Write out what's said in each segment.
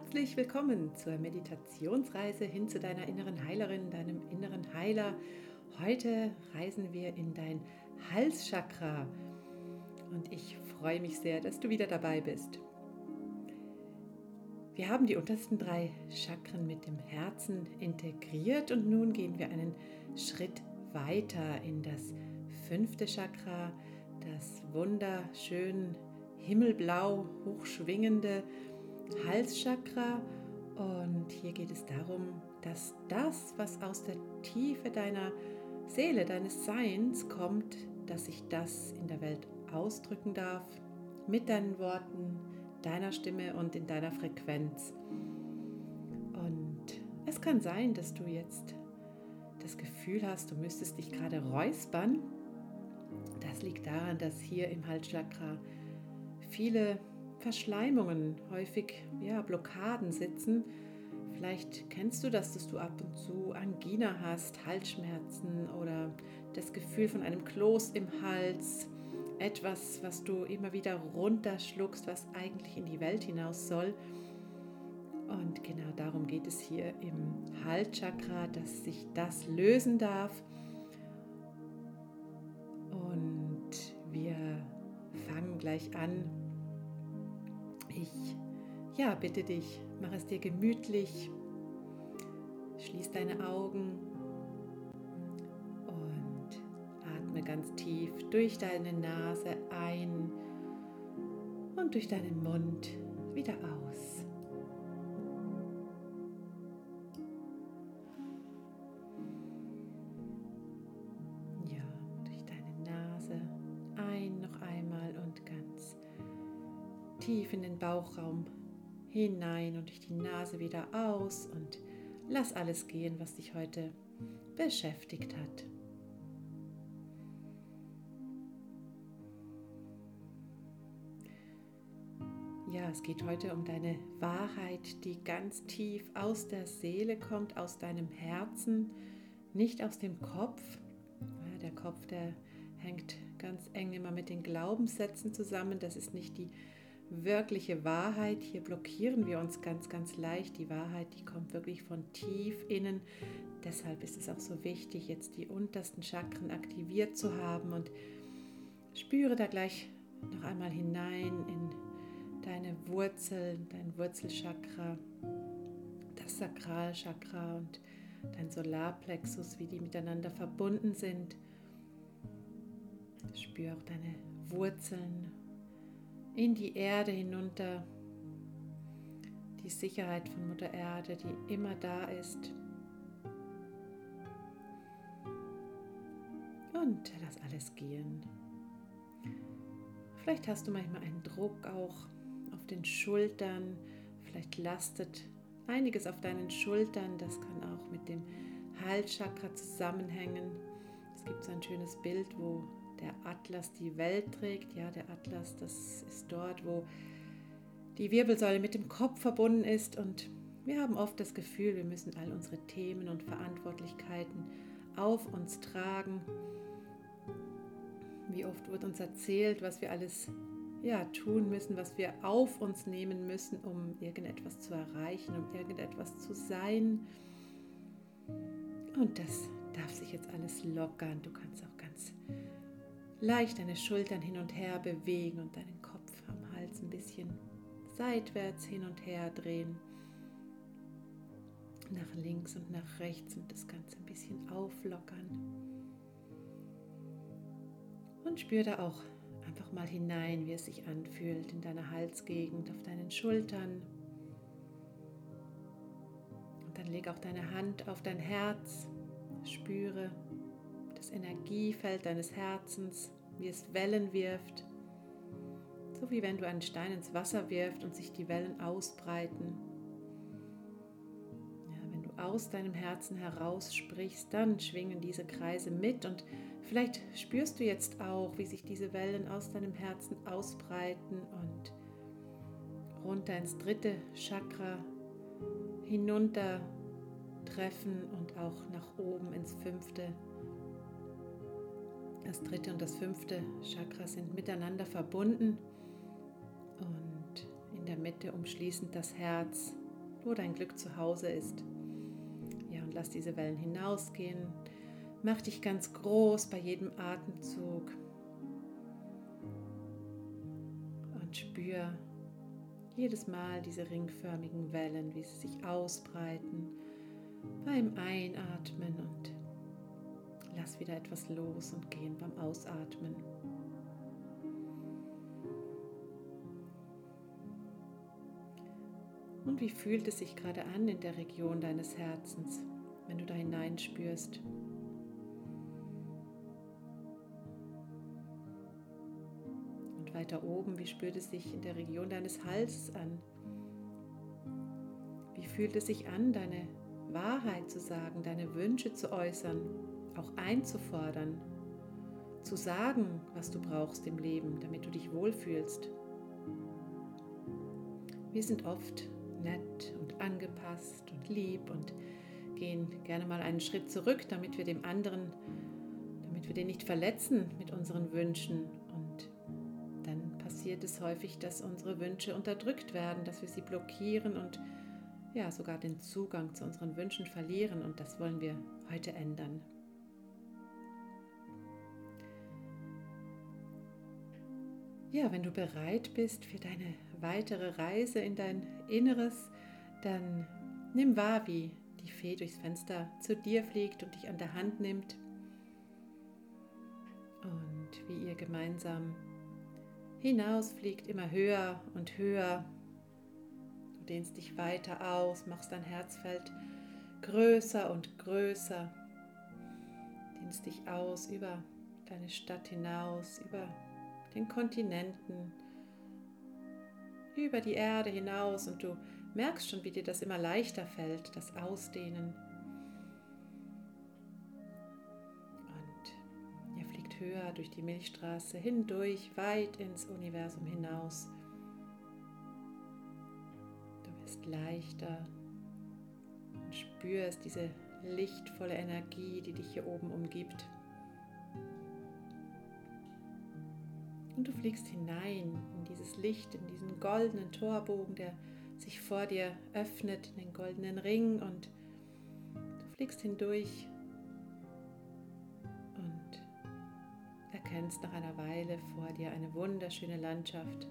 Herzlich willkommen zur Meditationsreise hin zu deiner inneren Heilerin, deinem inneren Heiler. Heute reisen wir in dein Halschakra und ich freue mich sehr, dass du wieder dabei bist. Wir haben die untersten 3 Chakren mit dem Herzen integriert und nun gehen wir einen Schritt weiter in das 5. Chakra, das wunderschön himmelblau hochschwingende Halschakra, und hier geht es darum, dass das, was aus der Tiefe deiner Seele, deines Seins kommt, dass sich das in der Welt ausdrücken darf, mit deinen Worten, deiner Stimme und in deiner Frequenz. Und es kann sein, dass du jetzt das Gefühl hast, du müsstest dich gerade räuspern. Das liegt daran, dass hier im Halschakra viele Verschleimungen, häufig Blockaden sitzen. Vielleicht kennst du das, dass du ab und zu Angina hast, Halsschmerzen oder das Gefühl von einem Kloß im Hals. Etwas, was du immer wieder runterschluckst, was eigentlich in die Welt hinaus soll. Und genau darum geht es hier im Halschakra, dass sich das lösen darf. Und wir fangen gleich an. Ich bitte dich, mach es dir gemütlich, schließ deine Augen und atme ganz tief durch deine Nase ein und durch deinen Mund wieder aus. Ja, durch deine Nase ein noch einmal und ganz tief in den Bauchraum hinein und durch die Nase wieder aus und lass alles gehen, was dich heute beschäftigt hat. Ja, es geht heute um deine Wahrheit, die ganz tief aus der Seele kommt, aus deinem Herzen, nicht aus dem Kopf. Ja, der Kopf, der hängt ganz eng immer mit den Glaubenssätzen zusammen. Das ist nicht die wirkliche Wahrheit. Hier blockieren wir uns ganz, ganz leicht. Die Wahrheit, die kommt wirklich von tief innen. Deshalb ist es auch so wichtig, jetzt die untersten Chakren aktiviert zu haben, und spüre da gleich noch einmal hinein in deine Wurzeln, dein Wurzelchakra, das Sakralchakra und dein Solarplexus, wie die miteinander verbunden sind. Spüre auch deine Wurzeln in die Erde hinunter, die Sicherheit von Mutter Erde, die immer da ist. Und lass alles gehen. Vielleicht hast du manchmal einen Druck auch auf den Schultern, vielleicht lastet einiges auf deinen Schultern, das kann auch mit dem Halschakra zusammenhängen. Es gibt so ein schönes Bild, wo der Atlas die Welt trägt. Ja, der Atlas, das ist dort, wo die Wirbelsäule mit dem Kopf verbunden ist, und wir haben oft das Gefühl, wir müssen all unsere Themen und Verantwortlichkeiten auf uns tragen. Wie oft wird uns erzählt, was wir alles tun müssen, was wir auf uns nehmen müssen, um irgendetwas zu erreichen, um irgendetwas zu sein. Und das darf sich jetzt alles lockern. Du kannst auch ganz leicht deine Schultern hin und her bewegen und deinen Kopf am Hals ein bisschen seitwärts hin und her drehen. Nach links und nach rechts und das Ganze ein bisschen auflockern. Und spür da auch einfach mal hinein, wie es sich anfühlt in deiner Halsgegend, auf deinen Schultern. Und dann leg auch deine Hand auf dein Herz. Spüre das Energiefeld deines Herzens, wie es Wellen wirft. So wie wenn du einen Stein ins Wasser wirfst und sich die Wellen ausbreiten. Ja, wenn du aus deinem Herzen heraus sprichst, dann schwingen diese Kreise mit, und vielleicht spürst du jetzt auch, wie sich diese Wellen aus deinem Herzen ausbreiten und runter ins 3. Chakra hinunter treffen und auch nach oben ins 5. Das 3. und das 5. Chakra sind miteinander verbunden und in der Mitte umschließend das Herz wo dein Glück zu Hause ist. Ja, und lass diese Wellen hinausgehen. Mach dich ganz groß bei jedem Atemzug und spür jedes Mal diese ringförmigen Wellen, wie sie sich ausbreiten beim Einatmen und lass wieder etwas los und gehen beim Ausatmen. Und wie fühlt es sich gerade an in der Region deines Herzens, wenn du da hineinspürst? Und weiter oben, wie spürt es sich in der Region deines Halses an? Wie fühlt es sich an, deine Wahrheit zu sagen, deine Wünsche zu äußern, auch einzufordern, zu sagen, was du brauchst im Leben, damit du dich wohlfühlst? Wir sind oft nett und angepasst und lieb und gehen gerne mal einen Schritt zurück, damit wir den nicht verletzen mit unseren Wünschen. Und dann passiert es häufig, dass unsere Wünsche unterdrückt werden, dass wir sie blockieren und ja, sogar den Zugang zu unseren Wünschen verlieren. Und das wollen wir heute ändern. Ja, wenn du bereit bist für deine weitere Reise in dein Inneres, dann nimm wahr, wie die Fee durchs Fenster zu dir fliegt und dich an der Hand nimmt und wie ihr gemeinsam hinausfliegt, immer höher und höher. Du dehnst dich weiter aus, machst dein Herzfeld größer und größer, dehnst dich aus über deine Stadt hinaus, über den Kontinenten, über die Erde hinaus, und du merkst schon, wie dir das immer leichter fällt, das Ausdehnen. Und ihr fliegt höher durch die Milchstraße hindurch, weit ins Universum hinaus. Du wirst leichter und spürst diese lichtvolle Energie, die dich hier oben umgibt. Und du fliegst hinein in dieses Licht, in diesen goldenen Torbogen, der sich vor dir öffnet, in den goldenen Ring, und du fliegst hindurch und erkennst nach einer Weile vor dir eine wunderschöne Landschaft.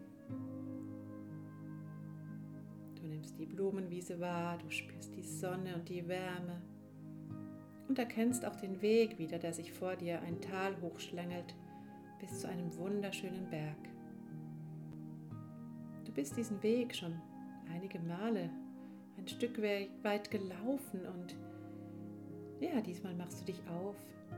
Du nimmst die Blumenwiese wahr, du spürst die Sonne und die Wärme und erkennst auch den Weg wieder, der sich vor dir ein Tal hochschlängelt, bis zu einem wunderschönen Berg. Du bist diesen Weg schon einige Male ein Stück weit gelaufen, und ja, diesmal machst du dich auf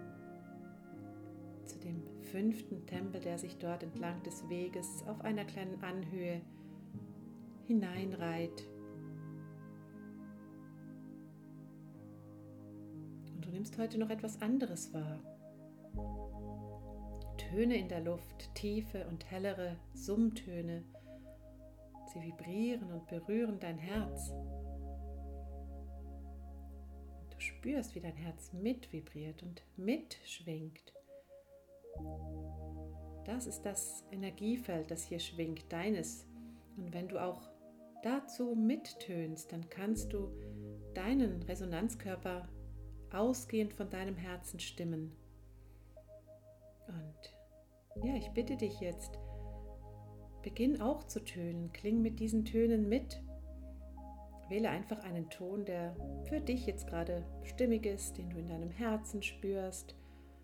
zu dem 5. Tempel, der sich dort entlang des Weges auf einer kleinen Anhöhe hineinreiht. Und du nimmst heute noch etwas anderes wahr. Töne in der Luft, tiefe und hellere Summtöne. Sie vibrieren und berühren dein Herz. Und du spürst, wie dein Herz mitvibriert und mitschwingt. Das ist das Energiefeld, das hier schwingt, deines. Und wenn du auch dazu mittönst, dann kannst du deinen Resonanzkörper ausgehend von deinem Herzen stimmen. Und ja, ich bitte dich jetzt, beginn auch zu tönen, kling mit diesen Tönen mit. Wähle einfach einen Ton, der für dich jetzt gerade stimmig ist, den du in deinem Herzen spürst,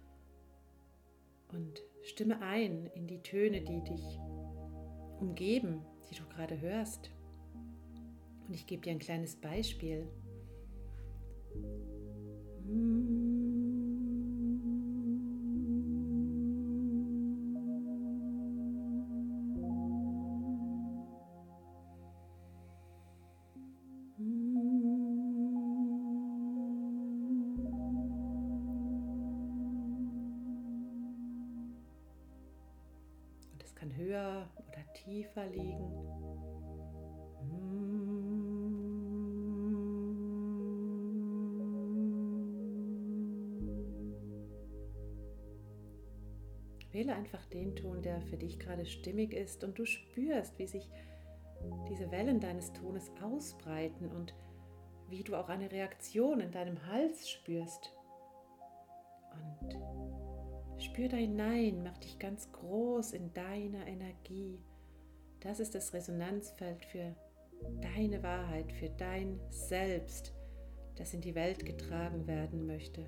und stimme ein in die Töne, die dich umgeben, die du gerade hörst. Und ich gebe dir ein kleines Beispiel. Kann höher oder tiefer liegen. Wähle einfach den Ton, der für dich gerade stimmig ist, und du spürst, wie sich diese Wellen deines Tones ausbreiten und wie du auch eine Reaktion in deinem Hals spürst. Und spür da hinein, mach dich ganz groß in deiner Energie. Das ist das Resonanzfeld für deine Wahrheit, für dein Selbst, das in die Welt getragen werden möchte.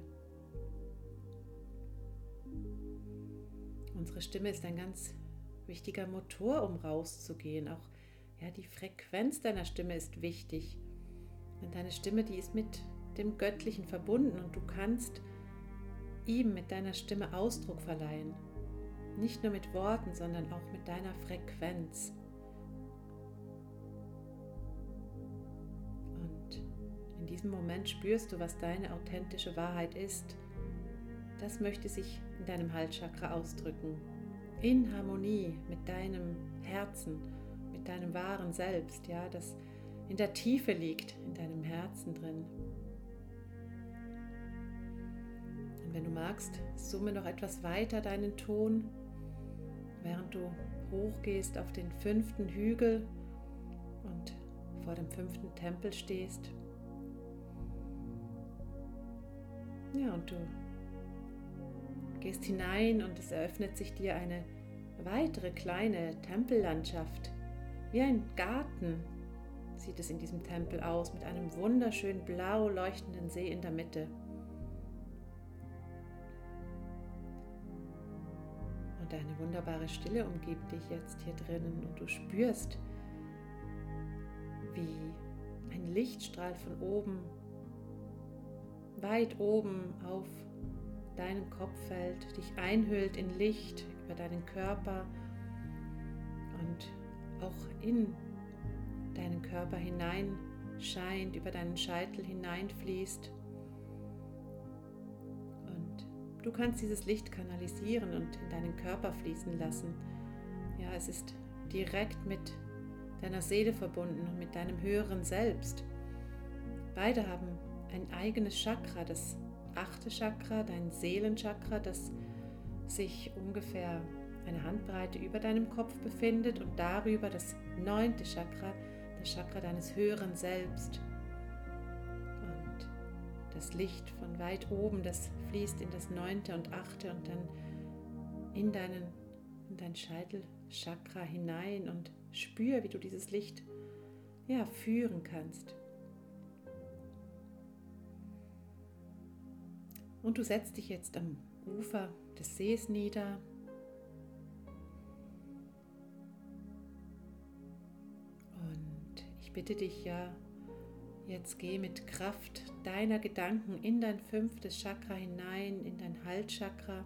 Unsere Stimme ist ein ganz wichtiger Motor, um rauszugehen. Auch die Frequenz deiner Stimme ist wichtig. Denn deine Stimme, die ist mit dem Göttlichen verbunden und du kannst ihm mit deiner Stimme Ausdruck verleihen. Nicht nur mit Worten, sondern auch mit deiner Frequenz. Und in diesem Moment spürst du, was deine authentische Wahrheit ist. Das möchte sich in deinem Halschakra ausdrücken. In Harmonie mit deinem Herzen, mit deinem wahren Selbst, das in der Tiefe liegt, in deinem Herzen drin. Und wenn du magst, summe noch etwas weiter deinen Ton, während du hochgehst auf den 5. Hügel und vor dem 5. Tempel stehst. Und du gehst hinein und es eröffnet sich dir eine weitere kleine Tempellandschaft. Wie ein Garten sieht es in diesem Tempel aus, mit einem wunderschön blau leuchtenden See in der Mitte. Und eine wunderbare Stille umgibt dich jetzt hier drinnen und du spürst, wie ein Lichtstrahl von oben, weit oben auf deinen Kopf fällt, dich einhüllt in Licht über deinen Körper und auch in deinen Körper hinein scheint, über deinen Scheitel hineinfließt. Und du kannst dieses Licht kanalisieren und in deinen Körper fließen lassen. Es ist direkt mit deiner Seele verbunden und mit deinem höheren Selbst. Beide haben ein eigenes Chakra, das 8. Chakra, dein Seelenchakra, das sich ungefähr eine Handbreite über deinem Kopf befindet und darüber das 9. Chakra, das Chakra deines höheren Selbst. Und das Licht von weit oben, das fließt in das 9. und 8. und dann in dein Scheitelchakra hinein und spür, wie du dieses Licht führen kannst. Und du setzt dich jetzt am Ufer des Sees nieder. Und ich bitte dich jetzt geh mit Kraft deiner Gedanken in dein 5. Chakra hinein, in dein Halschakra.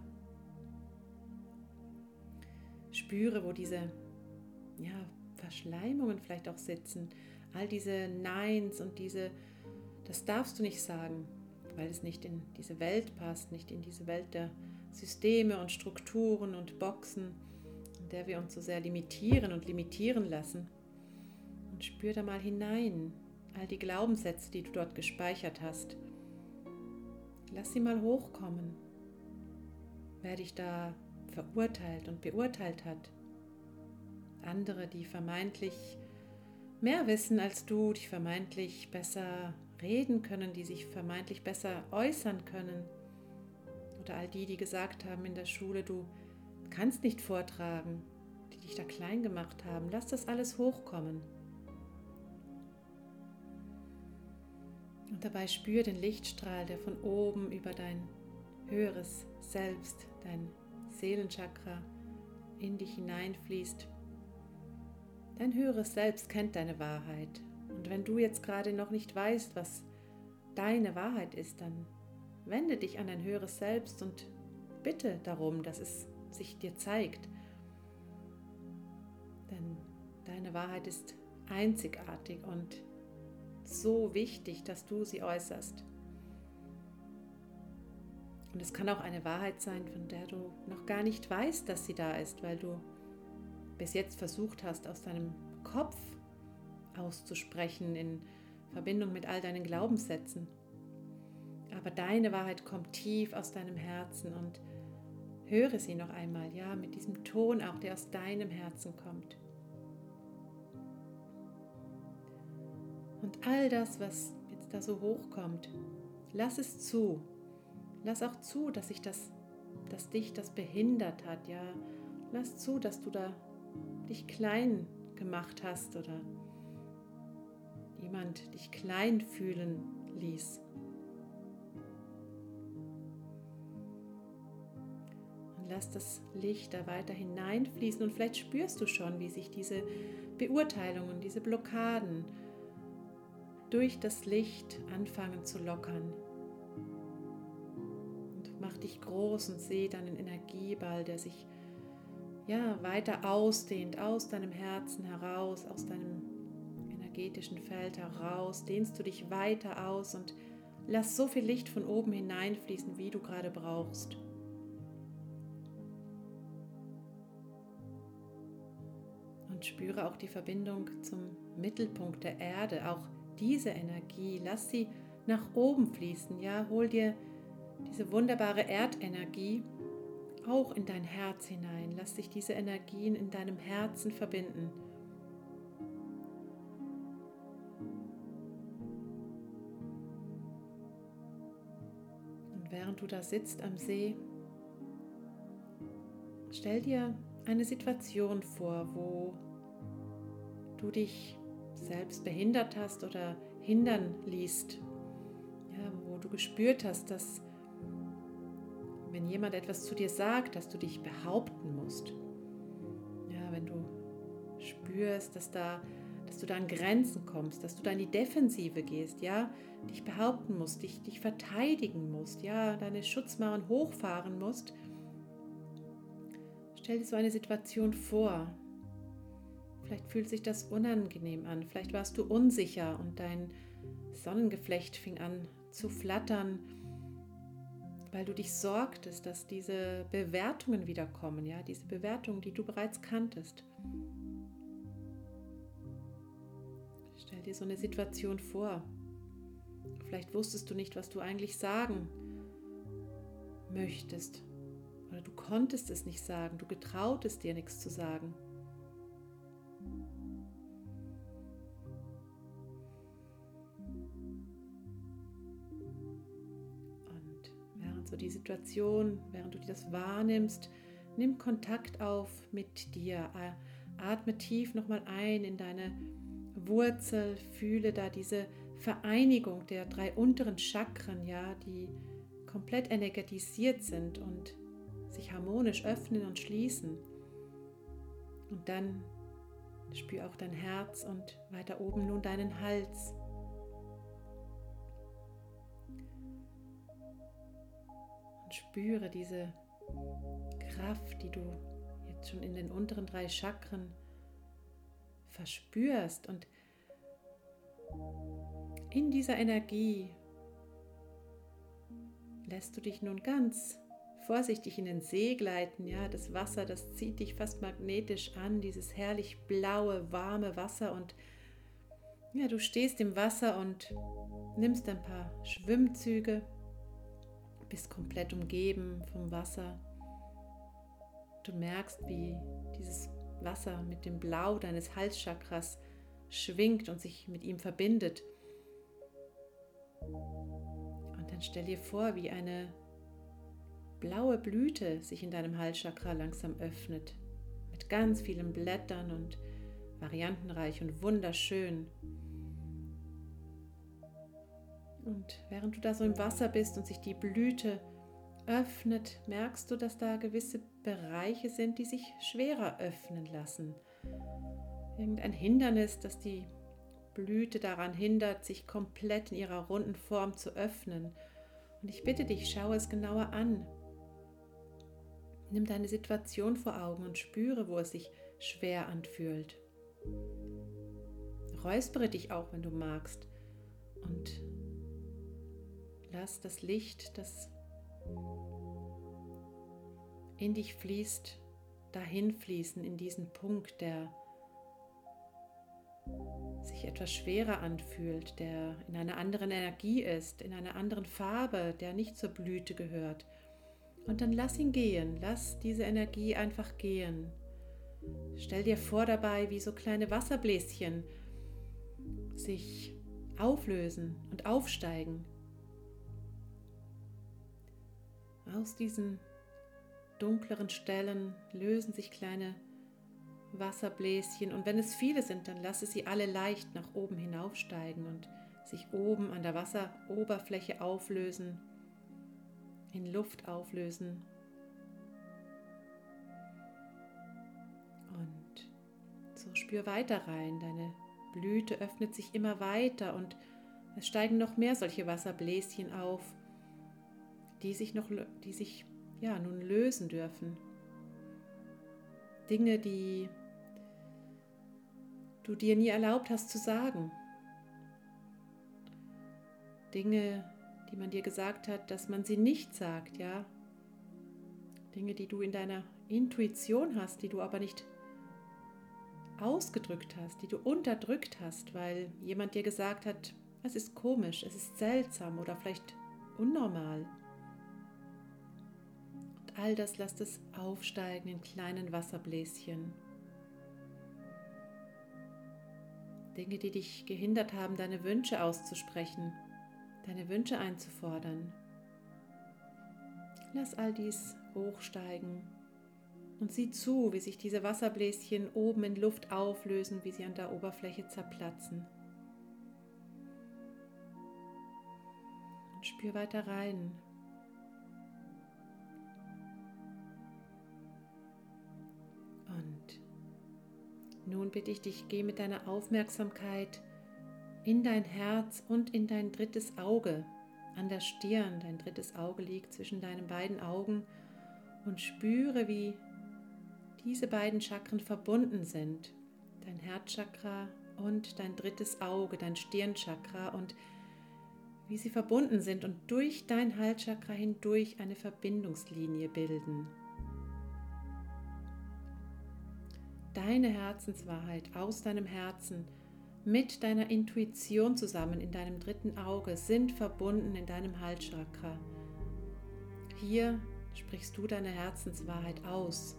Spüre, wo diese Verschleimungen vielleicht auch sitzen. All diese Neins und das darfst du nicht sagen, weil es nicht in diese Welt passt, nicht in diese Welt der Systeme und Strukturen und Boxen, in der wir uns so sehr limitieren und limitieren lassen. Und spür da mal hinein, all die Glaubenssätze, die du dort gespeichert hast. Lass sie mal hochkommen. Wer dich da verurteilt und beurteilt hat. Andere, die vermeintlich mehr wissen als du, die vermeintlich besser reden können, die sich vermeintlich besser äußern können. Oder all die gesagt haben in der Schule, du kannst nicht vortragen, die dich da klein gemacht haben. Lass das alles hochkommen. Und dabei spür den Lichtstrahl, der von oben über dein höheres Selbst, dein Seelenchakra in dich hineinfließt. Dein höheres Selbst kennt deine Wahrheit. Und wenn du jetzt gerade noch nicht weißt, was deine Wahrheit ist, dann wende dich an dein höheres Selbst und bitte darum, dass es sich dir zeigt. Denn deine Wahrheit ist einzigartig und so wichtig, dass du sie äußerst. Und es kann auch eine Wahrheit sein, von der du noch gar nicht weißt, dass sie da ist, weil du bis jetzt versucht hast, aus deinem Kopf auszusprechen in Verbindung mit all deinen Glaubenssätzen. Aber deine Wahrheit kommt tief aus deinem Herzen und höre sie noch einmal, mit diesem Ton auch, der aus deinem Herzen kommt. Und all das, was jetzt da so hochkommt, lass es zu. Lass auch zu, dass dich das behindert hat. Ja, lass zu, dass du da dich klein gemacht hast oder jemand dich klein fühlen ließ. Und lass das Licht da weiter hineinfließen und vielleicht spürst du schon, wie sich diese Beurteilungen, diese Blockaden durch das Licht anfangen zu lockern. Und mach dich groß und seh deinen Energieball, der sich weiter ausdehnt, aus deinem Herzen heraus, aus deinem energetischen Feld heraus, dehnst du dich weiter aus und lass so viel Licht von oben hineinfließen, wie du gerade brauchst. Und spüre auch die Verbindung zum Mittelpunkt der Erde, auch diese Energie, lass sie nach oben fließen, ja, hol dir diese wunderbare Erdenergie auch in dein Herz hinein, lass sich diese Energien in deinem Herzen verbinden. Und während du da sitzt am See, stell dir eine Situation vor, wo du dich selbst behindert hast oder hindern ließt, ja, wo du gespürt hast, dass wenn jemand etwas zu dir sagt, dass du dich behaupten musst, ja, wenn du spürst, dass du da an Grenzen kommst, dass du da in die Defensive gehst, ja, dich behaupten musst, dich verteidigen musst, ja, deine Schutzmauern hochfahren musst, stell dir so eine Situation vor. Vielleicht fühlt sich das unangenehm an, vielleicht warst du unsicher und dein Sonnengeflecht fing an zu flattern, weil du dich sorgtest, dass diese Bewertungen wiederkommen, ja, diese Bewertungen, die du bereits kanntest. Stell dir so eine Situation vor. Vielleicht wusstest du nicht, was du eigentlich sagen möchtest oder du konntest es nicht sagen, du getrautest dir nichts zu sagen. So die Situation, während du das wahrnimmst, nimm Kontakt auf mit dir, atme tief nochmal ein in deine Wurzel, fühle da diese Vereinigung der 3 unteren Chakren, ja, die komplett energetisiert sind und sich harmonisch öffnen und schließen. Und dann spür auch dein Herz und weiter oben nun deinen Hals. Spüre diese Kraft, die du jetzt schon in den unteren 3 Chakren verspürst. Und in dieser Energie lässt du dich nun ganz vorsichtig in den See gleiten. Ja, das Wasser, das zieht dich fast magnetisch an, dieses herrlich blaue, warme Wasser. Und ja, du stehst im Wasser und nimmst ein paar Schwimmzüge. Bist komplett umgeben vom Wasser. Du merkst, wie dieses Wasser mit dem Blau deines Halschakras schwingt und sich mit ihm verbindet. Und dann stell dir vor, wie eine blaue Blüte sich in deinem Halschakra langsam öffnet, mit ganz vielen Blättern und variantenreich und wunderschön. Und während du da so im Wasser bist und sich die Blüte öffnet, merkst du, dass da gewisse Bereiche sind, die sich schwerer öffnen lassen. Irgendein Hindernis, das die Blüte daran hindert, sich komplett in ihrer runden Form zu öffnen. Und ich bitte dich, schau es genauer an. Nimm deine Situation vor Augen und spüre, wo es sich schwer anfühlt. Räuspere dich auch, wenn du magst. Und lass das Licht, das in dich fließt, dahin fließen in diesen Punkt, der sich etwas schwerer anfühlt, der in einer anderen Energie ist, in einer anderen Farbe, der nicht zur Blüte gehört. Und dann lass ihn gehen, lass diese Energie einfach gehen. Stell dir vor dabei, wie so kleine Wasserbläschen sich auflösen und aufsteigen. Aus diesen dunkleren Stellen lösen sich kleine Wasserbläschen und wenn es viele sind, dann lasse sie alle leicht nach oben hinaufsteigen und sich oben an der Wasseroberfläche auflösen, in Luft auflösen. Und so spür weiter rein, deine Blüte öffnet sich immer weiter und es steigen noch mehr solche Wasserbläschen auf, die sich nun lösen dürfen. Dinge, die du dir nie erlaubt hast zu sagen. Dinge, die man dir gesagt hat, dass man sie nicht sagt, ja. Dinge, die du in deiner Intuition hast, die du aber nicht ausgedrückt hast, die du unterdrückt hast, weil jemand dir gesagt hat, es ist komisch, es ist seltsam oder vielleicht unnormal. Und all das lasst es aufsteigen in kleinen Wasserbläschen. Dinge, die dich gehindert haben, deine Wünsche auszusprechen, deine Wünsche einzufordern. Lass all dies hochsteigen und sieh zu, wie sich diese Wasserbläschen oben in Luft auflösen, wie sie an der Oberfläche zerplatzen. Und spür weiter rein. Und nun bitte ich dich, geh mit deiner Aufmerksamkeit in dein Herz und in dein drittes Auge, an der Stirn. Dein drittes Auge liegt zwischen deinen beiden Augen und spüre, wie diese beiden Chakren verbunden sind. Dein Herzchakra und dein drittes Auge, dein Stirnchakra und wie sie verbunden sind und durch dein Halschakra hindurch eine Verbindungslinie bilden. Deine Herzenswahrheit aus deinem Herzen mit deiner Intuition zusammen in deinem dritten Auge sind verbunden in deinem Halschakra. Hier sprichst du deine Herzenswahrheit aus.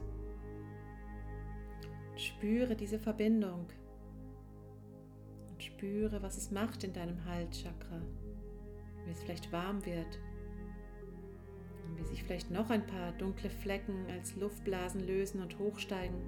Spüre diese Verbindung und spüre, was es macht in deinem Halschakra, wie es vielleicht warm wird und wie sich vielleicht noch ein paar dunkle Flecken als Luftblasen lösen und hochsteigen.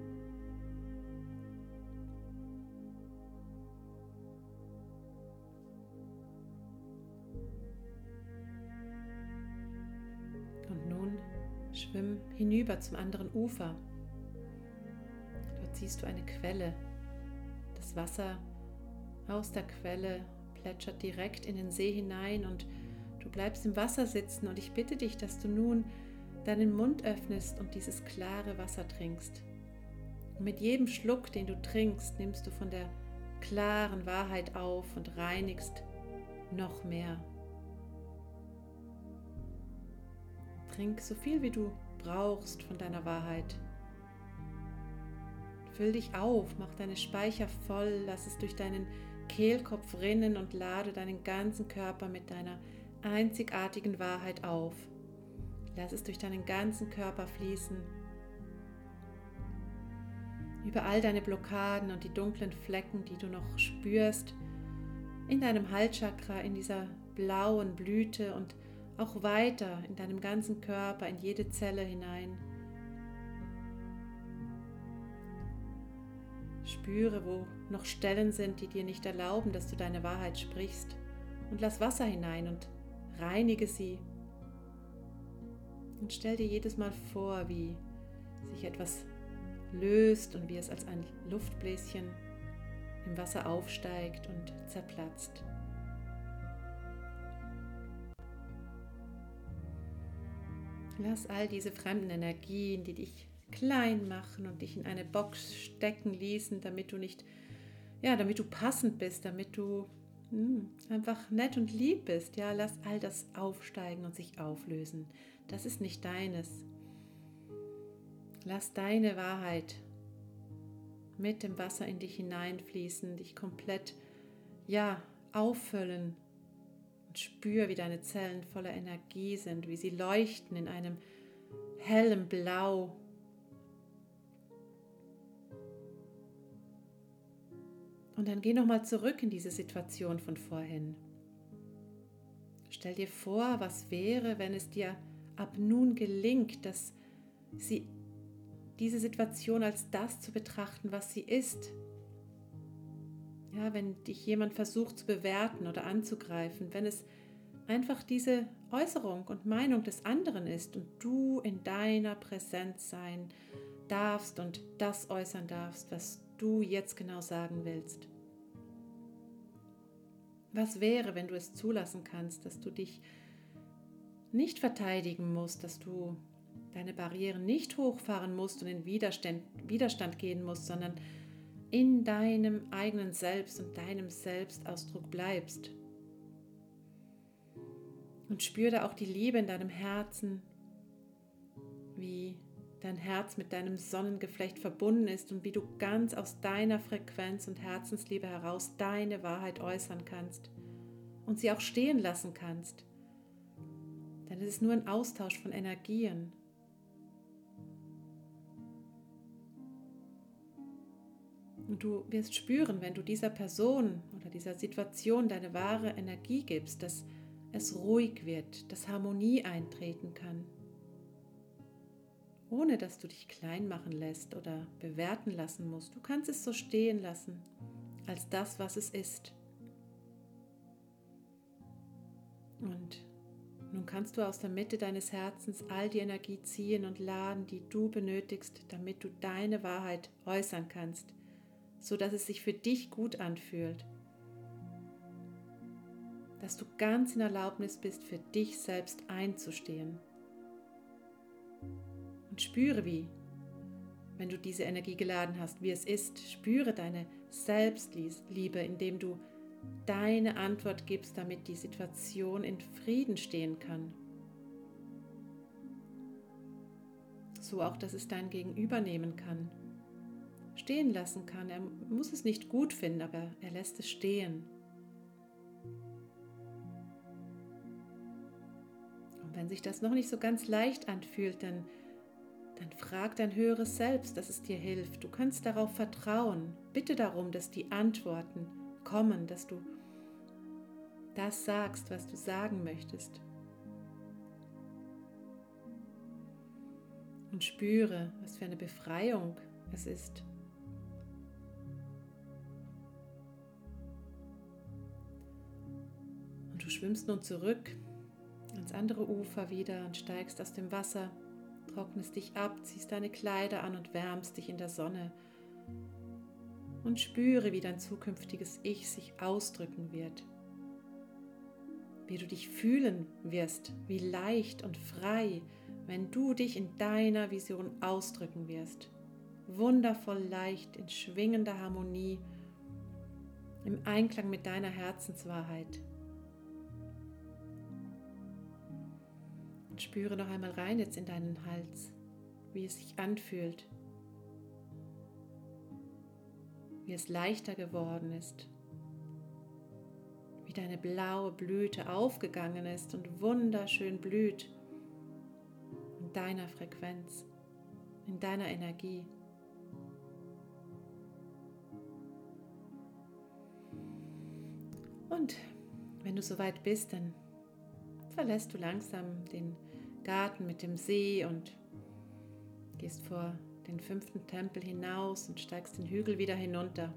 Und nun schwimm hinüber zum anderen Ufer. Dort siehst du eine Quelle. Das Wasser aus der Quelle plätschert direkt in den See hinein und du bleibst im Wasser sitzen und ich bitte dich, dass du nun deinen Mund öffnest und dieses klare Wasser trinkst. Und mit jedem Schluck, den du trinkst, nimmst du von der klaren Wahrheit auf und reinigst noch mehr. Trink so viel, wie du brauchst von deiner Wahrheit. Füll dich auf, mach deine Speicher voll, lass es durch deinen Kehlkopf rinnen und lade deinen ganzen Körper mit deiner einzigartigen Wahrheit auf. Lass es durch deinen ganzen Körper fließen. Über all deine Blockaden und die dunklen Flecken, die du noch spürst, in deinem Halschakra, in dieser blauen Blüte und auch weiter in deinem ganzen Körper, in jede Zelle hinein. Spüre, wo noch Stellen sind, die dir nicht erlauben, dass du deine Wahrheit sprichst. Und lass Wasser hinein und reinige sie. Und stell dir jedes Mal vor, wie sich etwas löst und wie es als ein Luftbläschen im Wasser aufsteigt und zerplatzt. Lass all diese fremden Energien, die dich klein machen und dich in eine Box stecken ließen, damit du passend bist, damit du einfach nett und lieb bist. Ja, lass all das aufsteigen und sich auflösen. Das ist nicht deines. Lass deine Wahrheit mit dem Wasser in dich hineinfließen, dich komplett, auffüllen. Spür, wie deine Zellen voller Energie sind, wie sie leuchten in einem hellen Blau. Und dann geh nochmal zurück in diese Situation von vorhin. Stell dir vor, was wäre, wenn es dir ab nun gelingt, dass diese Situation als das zu betrachten, was sie ist. Ja, wenn dich jemand versucht zu bewerten oder anzugreifen, wenn es einfach diese Äußerung und Meinung des anderen ist und du in deiner Präsenz sein darfst und das äußern darfst, was du jetzt genau sagen willst. Was wäre, wenn du es zulassen kannst, dass du dich nicht verteidigen musst, dass du deine Barrieren nicht hochfahren musst und in Widerstand gehen musst, sondern in deinem eigenen Selbst und deinem Selbstausdruck bleibst. Und spür da auch die Liebe in deinem Herzen, wie dein Herz mit deinem Sonnengeflecht verbunden ist und wie du ganz aus deiner Frequenz und Herzensliebe heraus deine Wahrheit äußern kannst und sie auch stehen lassen kannst. Denn es ist nur ein Austausch von Energien. Und du wirst spüren, wenn du dieser Person oder dieser Situation deine wahre Energie gibst, dass es ruhig wird, dass Harmonie eintreten kann, ohne dass du dich klein machen lässt oder bewerten lassen musst. Du kannst es so stehen lassen, als das, was es ist. Und nun kannst du aus der Mitte deines Herzens all die Energie ziehen und laden, die du benötigst, damit du deine Wahrheit äußern kannst, sodass es sich für dich gut anfühlt, dass du ganz in Erlaubnis bist, für dich selbst einzustehen. Und spüre wenn du diese Energie geladen hast, wie es ist. Spüre deine Selbstliebe, indem du deine Antwort gibst, damit die Situation in Frieden stehen kann. So auch, dass es dein Gegenüber nehmen kann, stehen lassen kann. Er muss es nicht gut finden, aber er lässt es stehen. Und wenn sich das noch nicht so ganz leicht anfühlt, dann frag dein höheres Selbst, dass es dir hilft. Du kannst darauf vertrauen. Bitte darum, dass die Antworten kommen, dass du das sagst, was du sagen möchtest. Und spüre, was für eine Befreiung es ist. Und du schwimmst nun zurück ans andere Ufer wieder und steigst aus dem Wasser, trocknest dich ab, ziehst deine Kleider an und wärmst dich in der Sonne. Und spüre, wie dein zukünftiges Ich sich ausdrücken wird. Wie du dich fühlen wirst, wie leicht und frei, wenn du dich in deiner Vision ausdrücken wirst. Wundervoll leicht, in schwingender Harmonie, im Einklang mit deiner Herzenswahrheit. Und spüre noch einmal rein jetzt in deinen Hals, wie es sich anfühlt, wie es leichter geworden ist, wie deine blaue Blüte aufgegangen ist und wunderschön blüht in deiner Frequenz, in deiner Energie. Und wenn du soweit bist, dann verlässt du langsam den Garten mit dem See und gehst vor den 5. Tempel hinaus und steigst den Hügel wieder hinunter.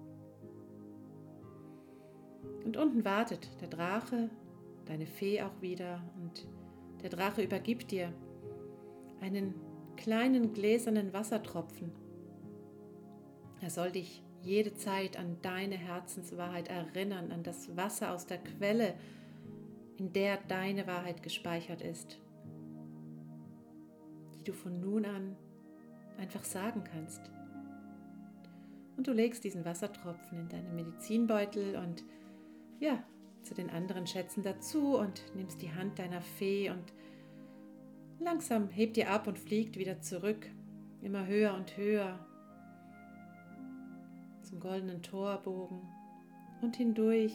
Und unten wartet der Drache, deine Fee auch wieder, und der Drache übergibt dir einen kleinen gläsernen Wassertropfen. Er soll dich jede Zeit an deine Herzenswahrheit erinnern, an das Wasser aus der Quelle, in der deine Wahrheit gespeichert ist, die du von nun an einfach sagen kannst. Und du legst diesen Wassertropfen in deinen Medizinbeutel und zu den anderen Schätzen dazu und nimmst die Hand deiner Fee und langsam hebt ihr ab und fliegt wieder zurück, immer höher und höher zum goldenen Torbogen und hindurch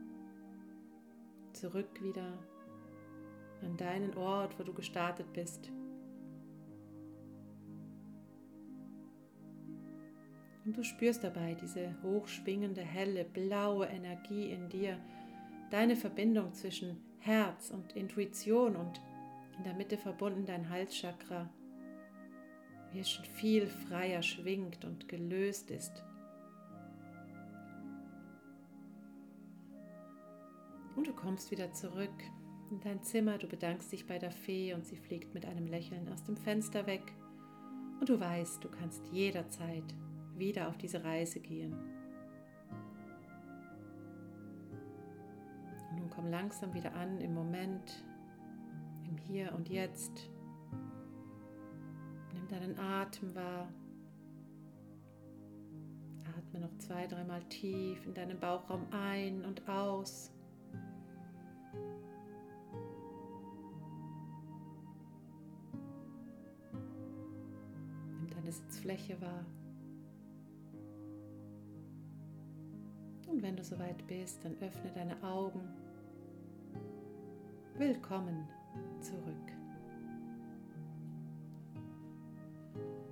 zurück wieder an deinen Ort, wo du gestartet bist. Und du spürst dabei diese hochschwingende, helle, blaue Energie in dir, deine Verbindung zwischen Herz und Intuition und in der Mitte verbunden dein Halschakra, wie es schon viel freier schwingt und gelöst ist. Und du kommst wieder zurück in dein Zimmer, du bedankst dich bei der Fee und sie fliegt mit einem Lächeln aus dem Fenster weg. Und du weißt, du kannst jederzeit wieder auf diese Reise gehen. Und nun komm langsam wieder an im Moment, im Hier und Jetzt. Nimm deinen Atem wahr. Atme noch 2-3 Mal tief in deinen Bauchraum ein und aus. Nimm deine Sitzfläche wahr. Und wenn du soweit bist, dann öffne deine Augen. Willkommen zurück.